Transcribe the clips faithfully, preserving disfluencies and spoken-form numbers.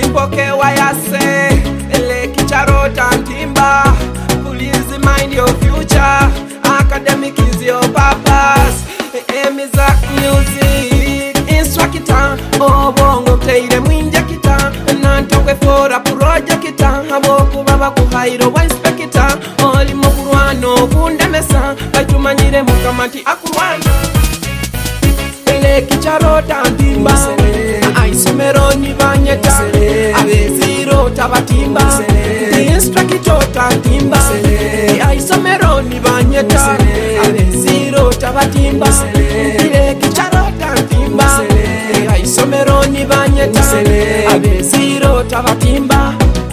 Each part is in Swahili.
Simple K Y S Leki Charota Timba. Please mind your future. Academic is your purpose. Aim is a music. Instructor. Oh bongo teire mwinja kita. Nantoke for a project kita. Aboku baba kuhairo wa inspector. Oli mokurwano kundemesa. Batumanyire mukamati akurwano. Leki Charota Timba. Aisomero ni banyeta. Abeziro tabatimba. Instructor Timba. Aisomero ni banyeta. Abeziro tabatimba. Leki Charota Timba. Aisomero ni banyeta. Abeziro tabatimba.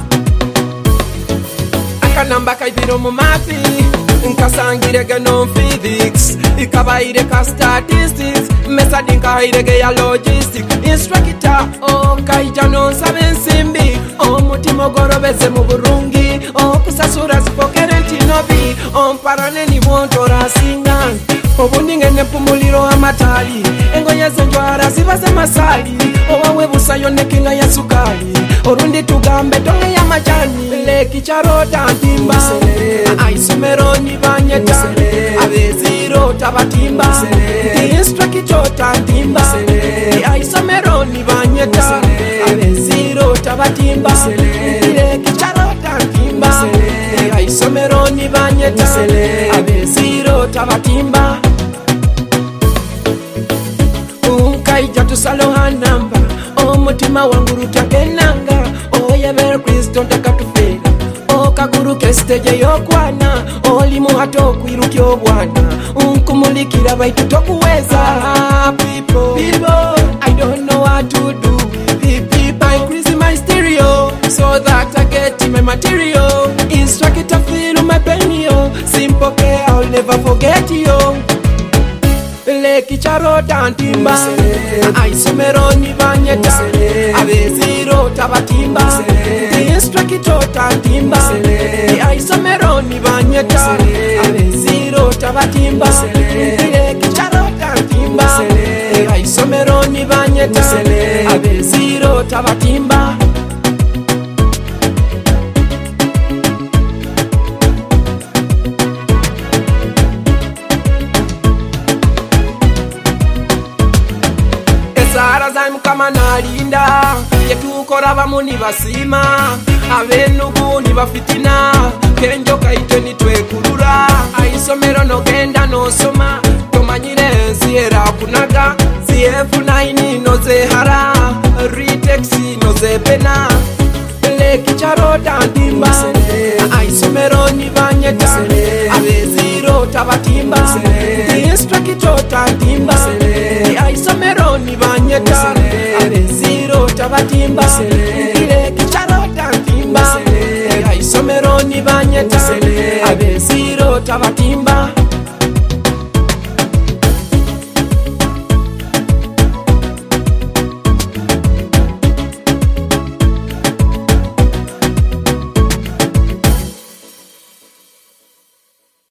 Akanamba kaibiro mu mathi. Nkasangire gano physics. Ikabaire ka statistics. Method nkairege ya logistics. Instructor o kaija no sabe nsimbi. O mutima gorobeze mu burungi. O kusasura zipokere ntinobi. O mparane ni bontora singa. Obuninge nepumuliro amatali. Engoye zenjwara zibaze masali. Owawe busayo nekinga ya sukali. Orundi tugambe tonge ya majani. Leki Charota Timba. Aisomero ni banyeta. Abeziro tabatimba. Instructor Timba. Aisomero ni banyeta. Abeziro tabatimba. Leki Charota Timba. Aisomero ni banyeta. Abeziro tabatimba. Unkaija tusaloha namba. Omutima wangu rutagenanga. Oyebera Kristo ntakatufera. Okaguru kesiteje yokwana. Oli muhato kwiruki obwana. Unkumulikira baitu tokuweza. People, people, I don't know what to do with the people. I increase my stereo so that I get my material. Instructor feel my pain yo. Simple K, I'll never forget you. Leki Charota Timba. Aisomero ni banyeta. Abeziro tabatimba. Instructor Timba. Aisomero ni banyeta. Abeziro tabatimba. Leki Charota Timba. Aisomero ni banyeta. Abeziro tabatimba. Sara zaimu kama nalinda. Yetukora bamuni basima. Abenugu ni bafitina. Kenjo kaite ni twekulura. Aisomero no genda no soma. Tomanyire nsiera kunaga. C F nine no zehara. Retexi no zepena. Leki Charota Timba. Aisomero ni banyeta. Abeziro tabatimba. Instructor Timba. Aisomero ni banyeta. Abeziro tabatimba.